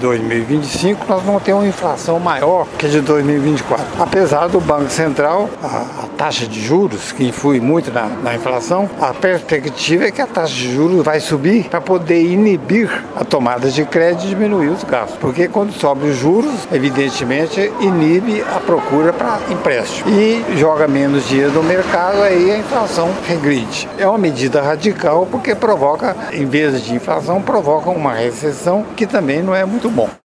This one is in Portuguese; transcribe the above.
2025 nós vamos ter uma inflação maior que a de 2024. Apesar do Banco Central, a taxa de juros, que influi muito na inflação, a perspectiva é que a taxa de juros vai subir para poder inibir a tomada de crédito e diminuir os gastos. Porque quando sobe os juros, evidentemente, inibe a procura para empréstimo. E joga menos dinheiro no mercado, aí a inflação regride. É uma medida radical porque provoca, em vez de inflação, provoca uma recessão que também não é muito bom.